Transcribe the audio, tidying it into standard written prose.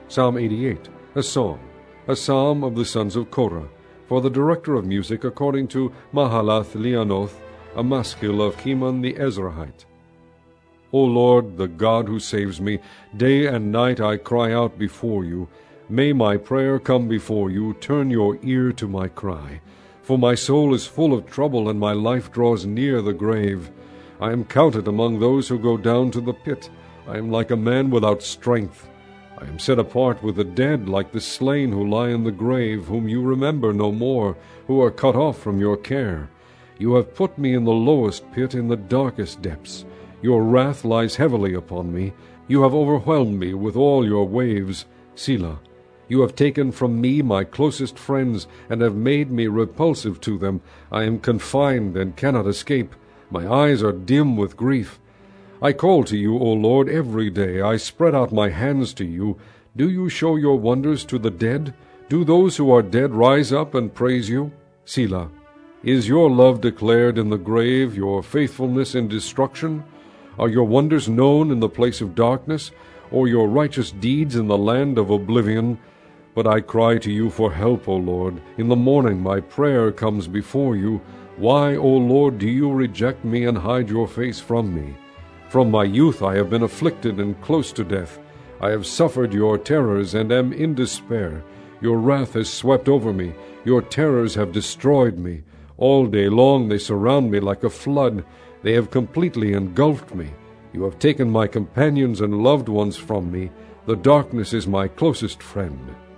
Psalm 88, a song, a psalm of the sons of Korah, for the director of music according to Mahalath Leanoth, a maskil of Heman the Ezrahite. O Lord, the God who saves me, day and night I cry out before you. May my prayer come before you, turn your ear to my cry. For my soul is full of trouble, and my life draws near the grave. I am counted among those who go down to the pit. I am like a man without strength. I am set apart with the dead, like the slain who lie in the grave, whom you remember no more, who are cut off from your care. You have put me in the lowest pit, in the darkest depths. Your wrath lies heavily upon me. You have overwhelmed me with all your waves. Selah. You have taken from me my closest friends, and have made me repulsive to them. I am confined and cannot escape. My eyes are dim with grief. I call to you, O Lord, every day. I spread out my hands to you. Do you show your wonders to the dead? Do those who are dead rise up and praise you? Selah. Is your love declared in the grave, your faithfulness in destruction? Are your wonders known in the place of darkness, or your righteous deeds in the land of oblivion? But I cry to you for help, O Lord. In the morning my prayer comes before you. Why, O Lord, do you reject me and hide your face from me? From my youth I have been afflicted and close to death. I have suffered your terrors and am in despair. Your wrath has swept over me. Your terrors have destroyed me. All day long they surround me like a flood. They have completely engulfed me. You have taken my companions and loved ones from me. The darkness is my closest friend.